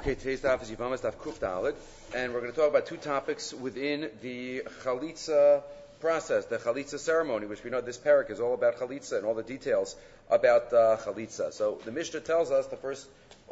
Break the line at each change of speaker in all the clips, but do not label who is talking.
Okay, today's daf is Yavamas daf Kuf Daled, and we're going to talk about two topics within the chalitza process, the chalitza ceremony, which we know this parak is all about chalitza and all the details about chalitza. So the Mishnah tells us the first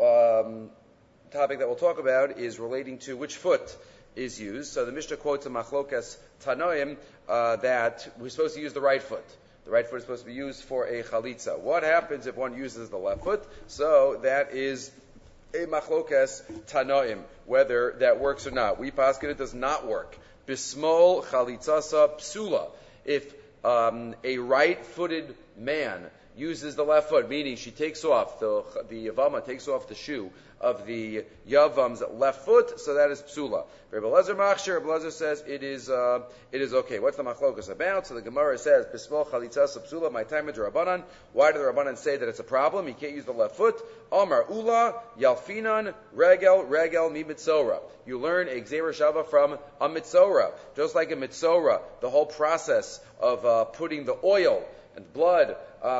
topic that we'll talk about is relating to which foot is used. So the Mishnah quotes a machlokas tanoim that we're supposed to use the right foot. The right foot is supposed to be used for a chalitza. What happens if one uses the left foot? So that is a machlokas tanoim, whether that works or not. We paskin it does not work. Bismol chalitzasa psula. If a right-footed man uses the left foot, meaning she takes off, the Yavama takes off the shoe of the Yavam's left foot, so that is psula. Rabbi Elazar Machshir, Rabbi Elazar says it is okay. What's the machlokas about? So the Gemara says, Bismol chalitzasa psula, my time is Rabbanan. Why do the Rabbanan say that it's a problem? You can't use the left foot. Amar ula, yalfinan, regel mi mitzora. You learn a gzeira shava from a mitzora. Just like a mitzora, the whole process of putting the oil and blood,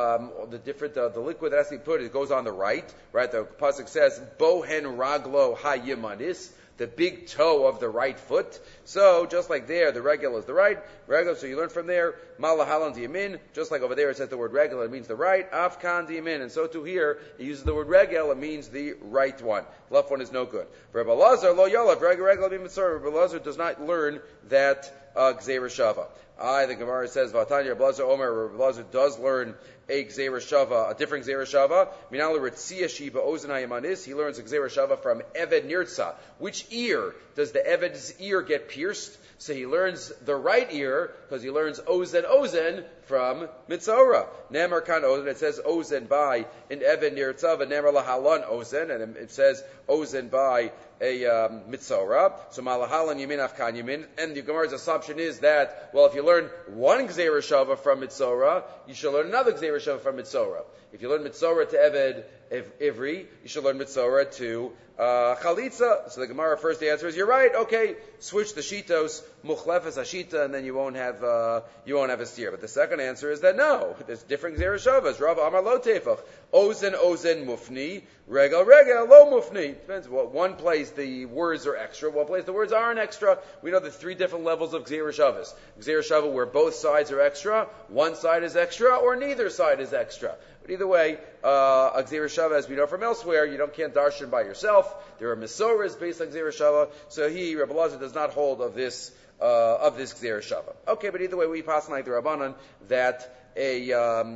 the liquid that has to be put, it goes on the right. The pasuk says, bohen raglo hayimanis, the big toe of the right foot. So, just like there, the regel is the right. Regel, so you learn from there, malahalan diyamin, just like over there it says the word regel, it means the right. Afkan diyamin, and so too here, it uses the word regel, it means the right one. The left one is no good. Rabbi Elazar, lo yalav, regel mi mitzvah. Rabbi Elazar does not learn that gzeira shava. The Gemara says, Vatanya Rabbi Elazar Omer, Rabbi Elazar does learn a gzeira shava, a different gzeira shava. Minala ritzia shiba ozen hayamanis. He learns a gzeira shava from Eved Nirtza. Which ear does the Eved's ear get pierced? So he learns the right ear because he learns ozen from Mitzora. Nemar kan ozen. It says ozen by in Eved Nirtza. Nemar lahalan ozen, and it says ozen by a Mitzora. So malahalan yamin afkan yamin. And the Gemara's assumption is that, well, if you learn one gzeira shava from Mitzora, you should learn another gzeira shava from Mitzora. If you learn Mitzora to Eved Ivri, you should learn Mitzora to Chalitza. So the Gemara first answer is, you're right, okay, switch the shitos, muchlefes hashita, and then you won't have a steer. But the second answer is that no, there's different gzeira shavas. Rav Amar lo tefach. Ozen mufni, regel lo mufni. Depends. One place the words are extra, one place the words aren't extra. We know the three different levels of gzeira shavas. Gzeira shava where both sides are extra, one side is extra, or neither side is extra. But either way, a gzeira shava, as we know from elsewhere, you can't darshan by yourself. There are misoras based on gzeira shava. So Rabbi Elazar does not hold of this gzeira shava. Okay, but either way, we pass like the Rabbanan that a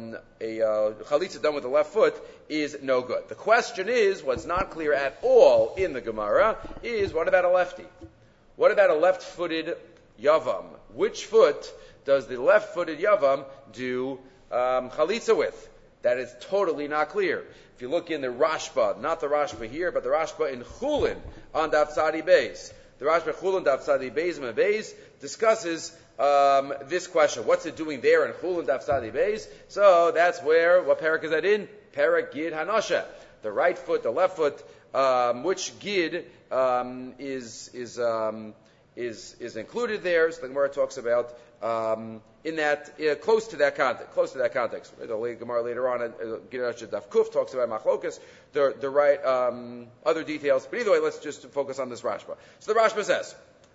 chalitza done with the left foot is no good. The question is, what's not clear at all in the Gemara is, what about a lefty? What about a left-footed yavam? Which foot does the left-footed yavam do chalitza with? That is totally not clear. If you look in the Rashba, not the Rashba here, but the Rashba in Chulin on Daf Tzadi Beis. The Rashba Chulin Daf Tzadi Beis discusses this question. What's it doing there in Chulin Daf Tzadi Beis? So that's where, what parak is that in? Parak Gid Hanasha. The right foot, the left foot, which Gid is included there. So the Gemara talks about in that close to that context. The Gemara later on, Gidasha Daf Kuf talks about machlokas, the right other details. But either way, let's just focus on this Rashba. So the Rashba says,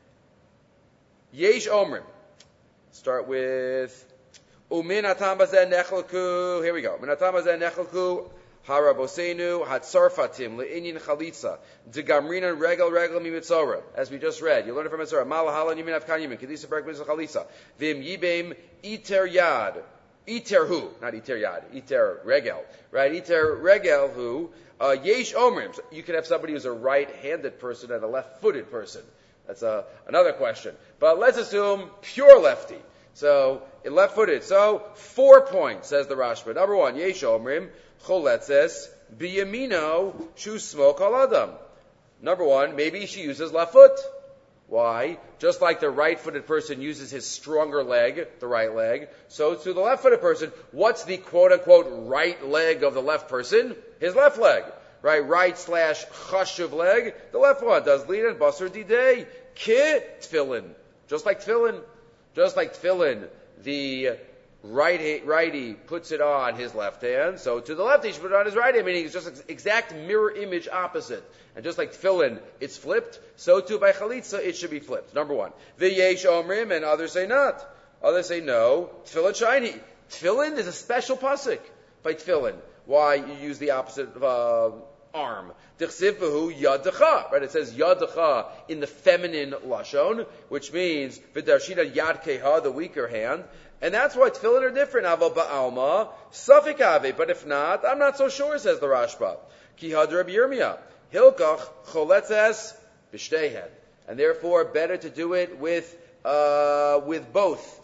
Yesh Omrim. Start with Umin Atam Bazeh Nechelku. Here we go. Min Atam Bazeh Nechelku. Harabosenu hatzarfatim le'inyin chalitza degamrinan regel mi mitzora. As we just read, you learn it from mitzora. Malahalan yimin afkan yimin kedisa perek mitzvah chalitza. Vim yibem iter yad. Iter hu, not iter yad. Iter regel, right? Iter regel hu. Yesh omrim. So you could have somebody who's a right-handed person and a left-footed person. That's another question. But let's assume pure lefty. So left-footed. So 4 points, says the Rashba. Number one, yesh omrim. Choletzes biyamino shusmo kol adam. Number one, maybe she uses left foot. Why? Just like the right-footed person uses his stronger leg, the right leg, so to the left-footed person, what's the quote-unquote right leg of the left person? His left leg. Right/chashuv leg, the left one. Does lead and basar didei ki tefillin. Just like tefillin, the righty puts it on his left hand, so to the lefty he should put it on his right hand, meaning it's just an exact mirror image opposite. And just like tefillin, it's flipped, so too by chalitza, it should be flipped. Number one. V'yesh omrim, and others say not. Others say no, tefillin shiny. Tefillin is a special pasuk by tefillin. Why you use the opposite arm. Tichsiv v'hu yadacha. Right, it says yadacha in the feminine lashon, which means v'darshina yad keha, the weaker hand. And that's why tefillin are different. Aval ba'alma, safik ave. But if not, I'm not so sure, says the Rashba. Ki had Rabbi Yirmiyah. Hilkach choletzes b'shtehen. And therefore, better to do it with both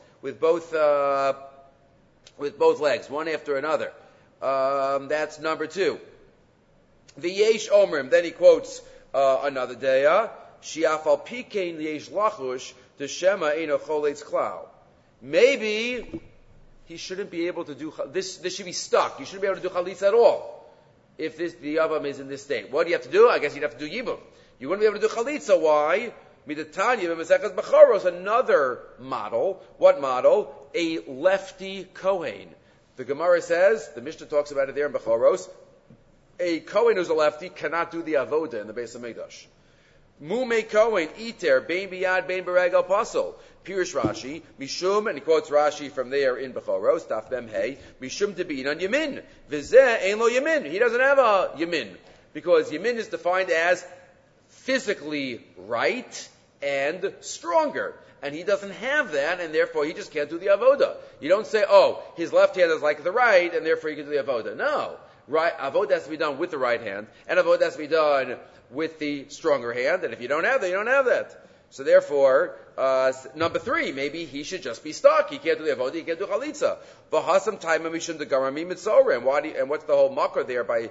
legs, one after another. That's number two. V'yesh omrim. Then he quotes another daya. Shiafal pikein yesh lachush d'shema eino choletz klau. Maybe he shouldn't be able to do this. This should be stuck. You shouldn't be able to do chalitza at all if the yavam is in this state. What do you have to do? I guess you'd have to do yibum. You wouldn't be able to do chalitza. Why? Midatanya b'mesechas b'choros. Another model. What model? A lefty kohen. The Gemara says, the Mishnah talks about it there in Bechoros, a kohen who's a lefty cannot do the avoda in the Beis Hamikdash. Mume kohen iter bein biyad bein beregel pasol. Pirush Rashi mishum, and he quotes Rashi from there in Bechoros, Daf Mem Hey, mishum debein on yamin. V'zeh ein lo yamin. He doesn't have a yamin because yamin is defined as physically right and stronger. And he doesn't have that, and therefore he just can't do the avoda. You don't say, oh, his left hand is like the right, and therefore he can do the avoda. No. Right, avoda has to be done with the right hand, and avoda has to be done with the stronger hand, and if you don't have that, you don't have that. So therefore, number three, maybe he should just be stuck. He can't do the avoda, he can't do chalitza. V'hasam taima mishum degarami mitzorah. And what's the whole makar there by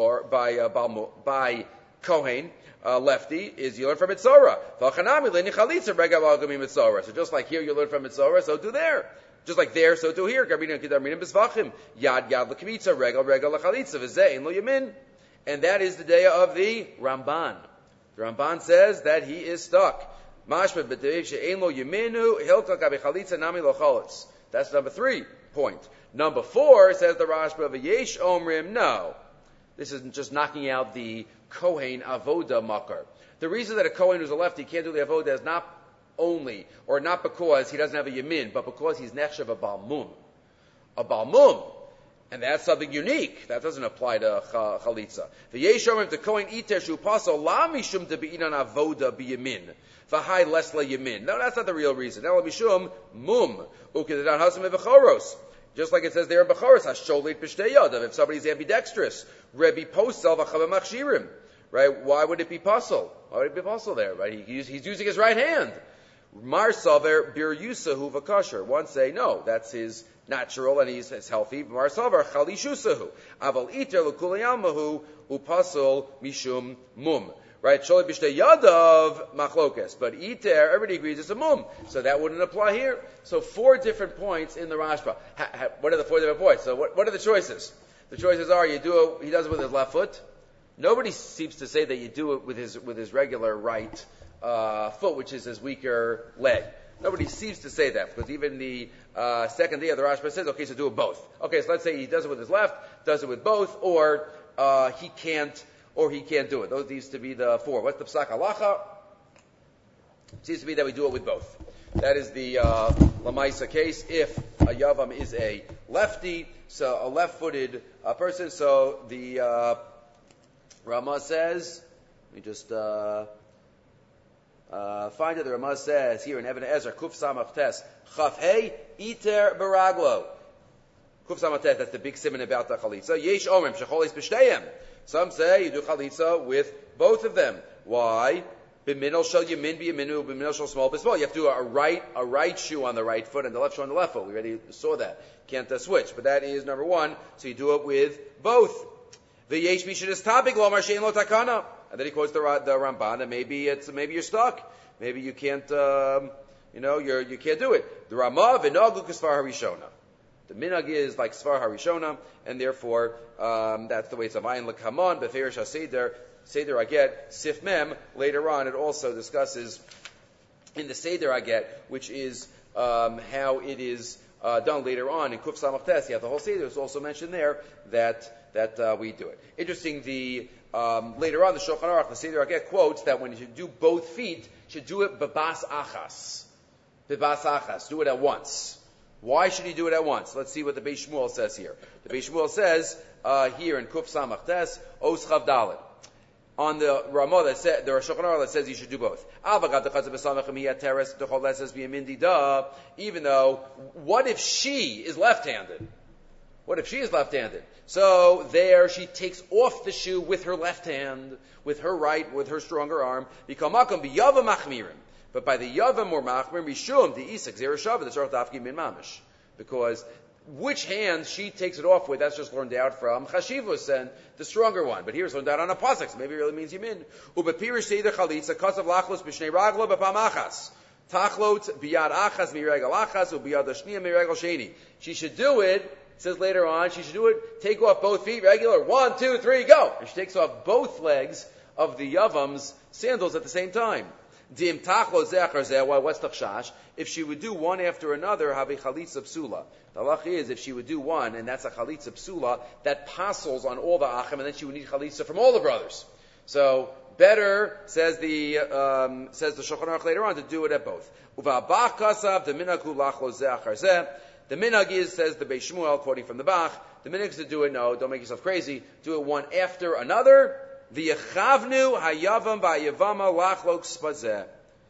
Kohen? Lefty is you learn from Mitzorah. So just like here you learn from Mitzorah, so do there. Just like there, so do here. And that is the day of the Ramban. The Ramban says that he is stuck. That's number 3 point. Number 4 says the Rashba of Yesh Omrim. No, this isn't just knocking out the Kohen Avoda Makar. The reason that a Kohen who's a lefty can't do the Avoda is not only, or not because he doesn't have a Yamin, but because he's Nechshav a Balmum. A Balmum. And that's something unique. That doesn't apply to Chalitza. The Yeshomim to Kohen Iter Shu Paso La Mishum to Be'inan Avoda Biyamin. V'hai Lesla Yamin. No, that's not the real reason. Ela Mishum Mum. Ukedan Hasim Evachoros. Just like it says there in Bechoros, Hasholit B'shtei Yodav. If somebody's ambidextrous, Rebbe Posel V'chavah Machshirim. Right? Why would it be puzzle? Why would it be puzzle there? Right? He's using his right hand. Mar Saver Bir Yusahu V'kasher. One say, no, that's his natural and he's healthy. Mar Saver Chali Shusahu. Aval Iter L'kulayamahu Upasol Mishum Mum. Right? Sholit B'shtei Yodav Machlokes. But Iter, everybody agrees it's a mum. So that wouldn't apply here. So 4 different points in the Rashba. What are the 4 different points? So what are the choices? The choices are he does it with his left foot. Nobody seems to say that you do it with his regular right foot, which is his weaker leg. Nobody seems to say that, because even the second day of the Rashba says, okay, so do it both. Okay, so let's say he does it with his left, does it with both, or he can't do it. Those seems to be the 4. What's the Psak Halacha? It seems to be that we do it with both. That is the Lamaisa case. If a Yavam is a lefty, so a left-footed person, so the Ramah says, let me just find it. The Ramah says here in Even Ezra, Kuf Samach Tes, Chaf Hey Iter Baraglo. Kuf Samach Tes, that's the big siman about the Chalitza. Yesh Omrim, Shecholis B'shteyem. Some say you do Chalitza with both of them. Why? B'minol shel Yamin b'Yaminu, b'minol shel Small b'Small. You have to do a right shoe on the right foot and the left shoe on the left foot. We already saw that. Can't switch. But that is number 1. So you do it with both. The Yesh Mishin is topic lo Shein lo takana, and then he quotes the Ramban, and maybe you're stuck, maybe you can't, you can't do it. The Ramah v'nogu k'svar harishona. The minhag is like svar harishona, and therefore that's the way it's avayin l'kamon beferish haseder seder aget sif mem. Later on, it also discusses in the seder aget, which is how it is done later on in Kuf Samach Tes. You have the whole Seder. It's also mentioned there that we do it. Interesting, later on, the Shulchan Aruch, the Seder Ageh quotes that when you should do both feet, you should do it bebas achas. Bebas achas. Do it at once. Why should he do it at once? Let's see what the Beis Shmuel says here. The Beis Shmuel says here in Kuf Samach Tes, Os Chav Dalet. On the Ramah that said, the Rosh Hashanah that says you should do both. Even though, what if she is left-handed? What if she is left-handed? So there she takes off the shoe with her left hand, with her stronger arm. But by the Yavam or Machmir, Mishum, the Isak, Zereshava, the Tzarech Dafki Min Mamish. Because which hand she takes it off with, that's just learned out from Chashivus and the stronger one. But here's learned out on a pasuk, so maybe it really means Yamin. Ubepirish Seder Chalitza, Kasav Lachlos, B'shnei Raglo, B'pam Achas. Tachlot, Biyad Achas, Miregal Achas, Ubiyad Ashniya, Miregal Sheni. She should do it, it says later on, she should do it, take off both feet, regular, 1, 2, 3, go! And she takes off both legs of the Yavam's sandals at the same time. Dim tachlo zechar zeh. What's the chash? If she would do one after another, have a chalitza psula. The halach is if she would do one, and that's a chalitza psula, that passes on all the achim, and then she would need chalitza from all the brothers. So better, says the Shulchan Aruch later on, to do it at both. Uva'abach kasav the minhag hu lachlo zechar zeh. The minhag is, says the Beis Shmuel, quoting from the Bach, the minhag is to do it. No, don't make yourself crazy. Do it one after another. V'yechavnu hayavam v'ayavama lachlok spazeh.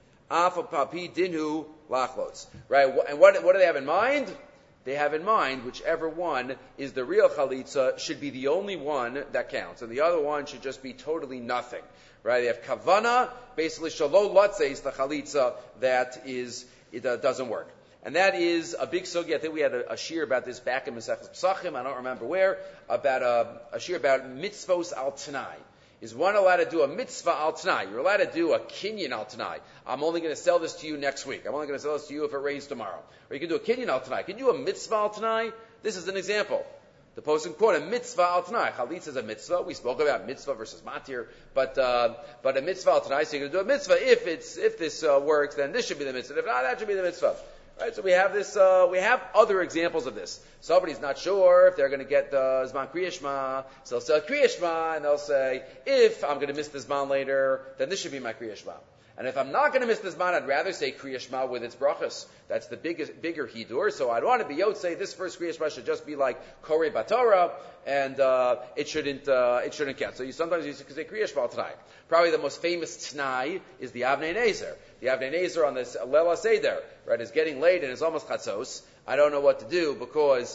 Afa papi dinu lachlots. Right? And what do they have in mind? They have in mind whichever one is the real chalitza should be the only one that counts, and the other one should just be totally nothing. Right? They have kavana, basically shalol latze is the chalitza that doesn't work. And that is a big sugya. I think we had a shir about this back in Masechus Pesachim, I don't remember where, about a shir about mitzvos al tanai. Is one allowed to do a mitzvah al tanai? You're allowed to do a kinyan al tanai. I'm only going to sell this to you next week. I'm only going to sell this to you if it rains tomorrow. Or you can do a kinyan al tanai. Can you do a mitzvah al tanai? This is an example. The posting quote, a mitzvah al tanai. Chalitza is a mitzvah. We spoke about mitzvah versus matir, but a mitzvah al tanai. So you're going to do a mitzvah. If this works, then this should be the mitzvah. If not, that should be the mitzvah. Right, so we have this. We have other examples of this. Somebody's not sure if they're going to get the Zman Kriya Shema, so they'll say Kriya Shema, and they'll say, if I'm going to miss the Zman later, then this should be my Kriya Shema. And if I'm not going to miss the Zman, I'd rather say Kriya Shema with its brachas. That's the bigger hidur. So I'd want to be say this first Kriya Shema should just be like Korei Batorah, and it shouldn't count. So sometimes you can say Kriya Shema tonight. Probably the most famous T'nai is the Avnei Nezer. The Avnei Nezer on this Lela Seder, right, is getting late and it's almost Chatzos. I don't know what to do because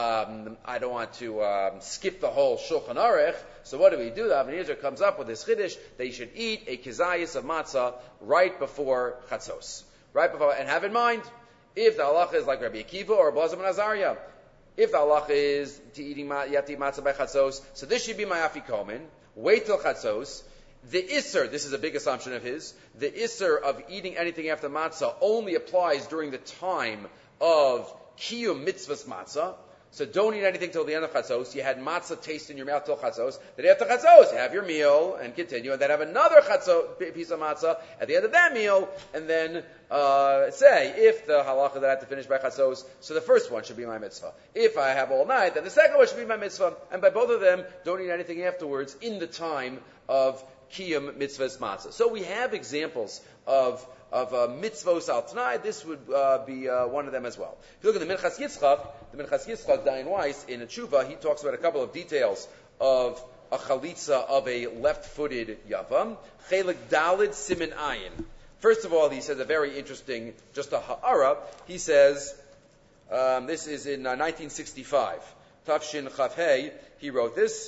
I don't want to skip the whole Shulchan Aruch. So what do? The Avnei Nezer comes up with this chiddush that you should eat a kizayis of matzah right before Chatzos. Right before, and have in mind, if the halacha is like Rabbi Akiva or Blazim and Azariah, if the halacha is you have to eat matzah by Chatzos, so this should be my afikomen. Wait till Chatzos. The Isser, this is a big assumption of his, the Isser of eating anything after matzah only applies during the time of Kiyum mitzvahs matzah. So don't eat anything till the end of Chatzos. You had matzah taste in your mouth till Chatzos. Then after Chatzos, you have your meal and continue, and then have another piece of matzah at the end of that meal, and then say, if the halacha that I have to finish by Chatzos, so the first one should be my mitzvah. If I have all night, then the second one should be my mitzvah. And by both of them, don't eat anything afterwards in the time of Kiyum mitzvahs matzah. So we have examples of mitzvos al tanai. This would be one of them as well. If you look at the Minchas Yitzchak, Dayan Weiss, in a tshuva, he talks about a couple of details of a chalitza of a left-footed yavam. Chelik Dalid Simin Ayin. First of all, he says a very interesting, just a ha'ara. He says, this is in 1965. Tafshin Chavhei, he wrote this.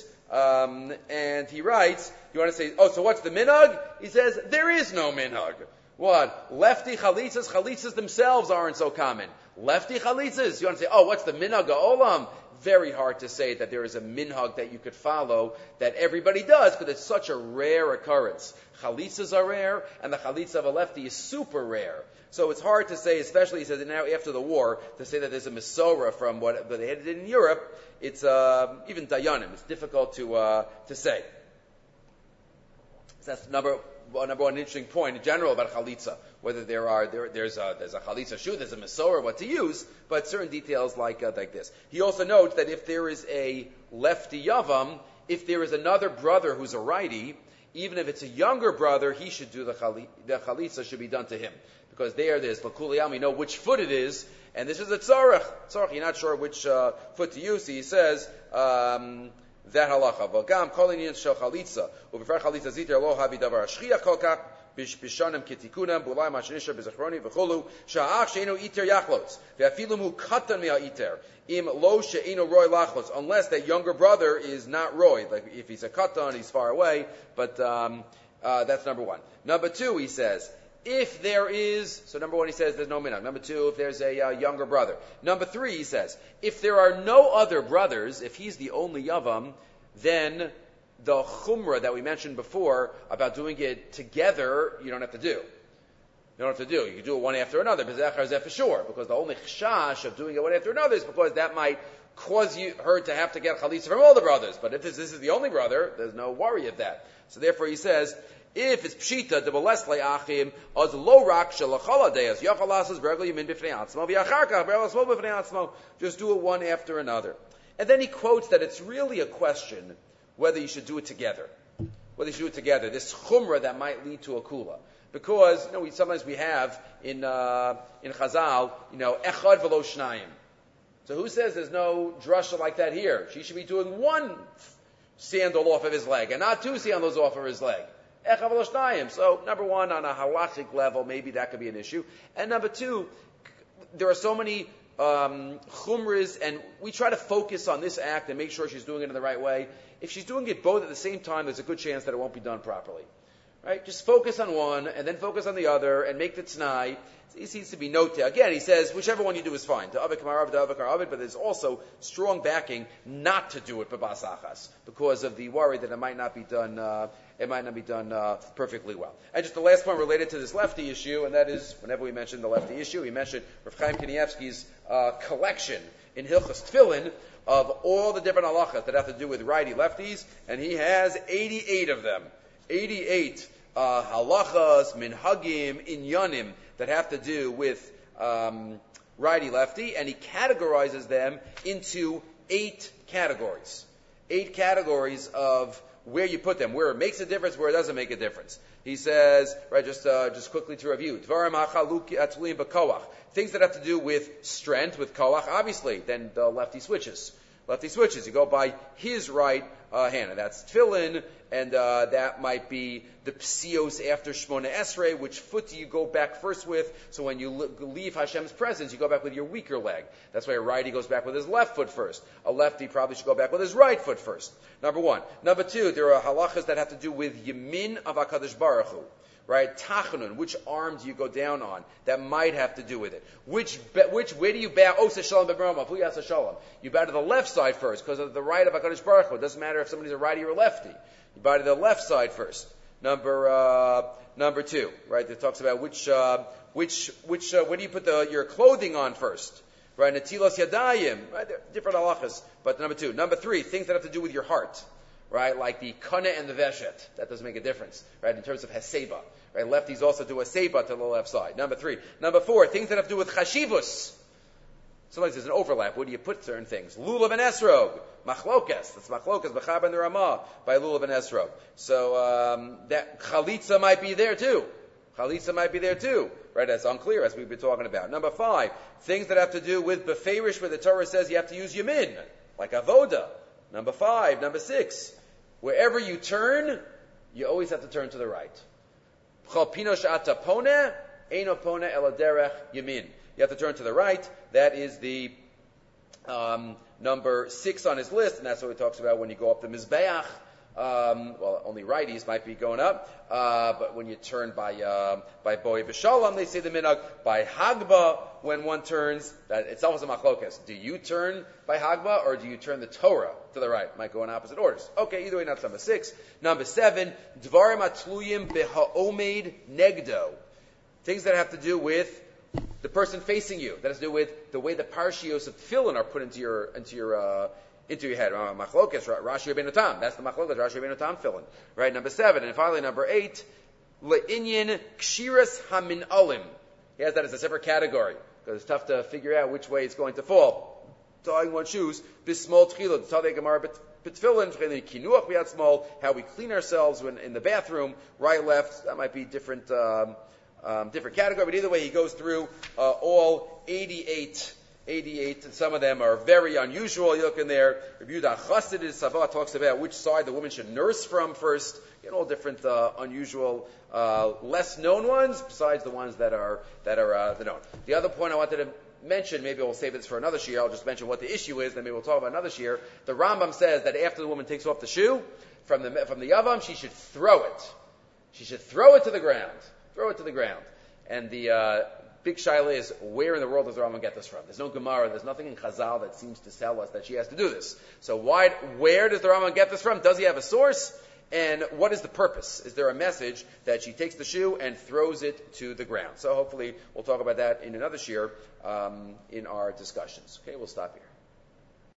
And he writes, you want to say, so what's the minhag? He says, there is no minhag. What? Lefty chalitzas themselves aren't so common. Lefty chalitzas, you want to say, what's the minhag olam? Very hard to say that there is a minhag that you could follow that everybody does, because it's such a rare occurrence. Chalitzas are rare, and the chalitza of a lefty is super rare. So it's hard to say, especially, he says, now after the war, to say that there's a Mesorah from what they had in Europe. It's even Dayanim. It's difficult to say. So that's number one interesting point in general about chalitza. Whether there's a chalitza shoe, there's a mesorah, what to use, but certain details like this. He also notes that if there is a lefty yavam, if there is another brother who's a righty, even if it's a younger brother, he should do the chalitza should be done to him. Because there's l'kuliyam, we know which foot it is, and this is a tzarech. You're not sure which foot to use, so he says, that halacha. V'gam kol inyan shel chalitza, u'b'far chalitza ziter lo havi davar ashchiach kol kach, bishanim kitikunam, bulai mashanisha b'zachroni v'cholu, sha'ach she'enu iter yachlotz, ve'afilu mu katan me'a iter, im lo she'enu roy lachlotz, unless that younger brother is not roy, like if he's a katan, he's far away, but that's number one. Number two, he says, if there is, so number one, he says there's no minhag. Number two, if there's a younger brother. Number three, he says, if there are no other brothers, if he's the only yavam, then the chumrah that we mentioned before about doing it together, you don't have to do. You don't have to do. You can do it one after another, for sure, because the only chashash of doing it one after another is because that might cause her to have to get chalitza from all the brothers. But if this is the only brother, there's no worry of that. So therefore, he says, if it's pshita de bolesle achim az lo rak shelachala deas yachalasas bergel yamin b'fnei atzmo v'yacharka bergel smol b'fnei atzmo. Just do it one after another. And then he quotes that it's really a question whether you should do it together. Whether you should do it together. This chumrah that might lead to a kula, because sometimes we have in Chazal echad v'lo shnayim. So who says there's no drasha like that here? She should be doing one sandal off of his leg and not two sandals off of his leg. So, number one, on a halachic level, maybe that could be an issue. And number two, there are so many chumras, and we try to focus on this act and make sure she's doing it in the right way. If she's doing it both at the same time, there's a good chance that it won't be done properly. Right? Just focus on one, and then focus on the other, and make the t'nai. It seems to be noted. Again, he says, whichever one you do is fine. But there's also strong backing not to do it b'basachas, because of the worry that it might not be done. It might not be done perfectly well. And just the last point related to this lefty issue, and that is, whenever we mention the lefty issue, we mentioned Rav Chaim Kanievsky's collection in Hilchos Tefillin of all the different halachas that have to do with righty-lefties, and he has 88 of them. 88 halachas, minhagim, inyanim that have to do with righty-lefty, and he categorizes them into 8 categories. 8 categories of where you put them, where it makes a difference, where it doesn't make a difference. He says, right, just quickly to review, Dvarim ha'chaluki atzulim b'koach, things that have to do with strength, with koach, obviously, then the lefty switches. You go by his right hand, and that's tefillin, and that might be the psios after Shmona Esrei, which foot do you go back first with, so when you leave Hashem's presence, you go back with your weaker leg. That's why a righty goes back with his left foot first. A lefty probably should go back with his right foot first. Number one. Number two, there are halachas that have to do with yamin of HaKadosh Baruch Hu. Right, tachanun, which arm do you go down on? That might have to do with it. Where do you bow? Oh, shalom b'brahma, v'yas shalom. You bow to the left side first, because of the right of HaKadosh Baruch Hu. It doesn't matter if somebody's a righty or a lefty. You bow to the left side first. Number two, right? It talks about where do you put your clothing on first? Right, netilas yadayim. Right, different halachas. But number two, number three, things that have to do with your heart. Right, like the kana and the veshet. That doesn't make a difference, right, in terms of heseba. Right, lefties also do a seba to the left side. Number three. Number four, things that have to do with chashivus. Sometimes there's an overlap. Where do you put certain things? Lulav and esrog. Machlokas. That's machlokas, b'chab and the Ramah, by Lulav and esrog. So, that chalitza might be there too. Right, that's unclear, as we've been talking about. Number five, things that have to do with beferish, where the Torah says you have to use yamin, like avoda. Number five. Number six, wherever you turn, you always have to turn to the right. You have to turn to the right. That is the number 6 on his list, and that's what he talks about when you go up the Mizbeach. Well, only righties might be going up, but when you turn by Boi B'Shalom, they say the minhag. By Hagba, when one turns, that it's always a machlokas. Do you turn by Hagba, or do you turn the Torah to the right? Might go in opposite orders. Okay, either way, that's number 6. Number 7, Dvarim atluyim beha'omed negdo. Things that have to do with the person facing you. That has to do with the way the parshios of tefillin are put into your into your head. Machlokas, Rashi Rabbeinu Tam. That's the Machlokas, Rashi Rabbeinu Tam fill-in. Right, number 7. And finally, number 8, Le'inyan Kshiras Hamin Olim. He has that as a separate category, because it's tough to figure out which way it's going to fall. Tying one's shoes, Bismol Tchila, Tadei Gemara B'Tfilin, Kinuach B'Yad Small, how we clean ourselves when in the bathroom, right, left, that might be different category, but either way, he goes through all 88, and some of them are very unusual. You look in there, Rabbi Yehuda Chassidus Savah talks about which side the woman should nurse from first, all different unusual, less known ones, besides the ones that are the known. The other point I wanted to mention, maybe we'll save this for another shiur, I'll just mention what the issue is, then maybe we'll talk about another shiur. The Rambam says that after the woman takes off the shoe, from the Yavam, she should throw it. She should throw it to the ground. Throw it to the ground. And the big shaila is, where in the world does the Rambam get this from? There's no Gemara, there's nothing in Chazal that seems to tell us that she has to do this. So where does the Rambam get this from? Does he have a source? And what is the purpose? Is there a message that she takes the shoe and throws it to the ground? So hopefully we'll talk about that in another shiur in our discussions. Okay, we'll stop here.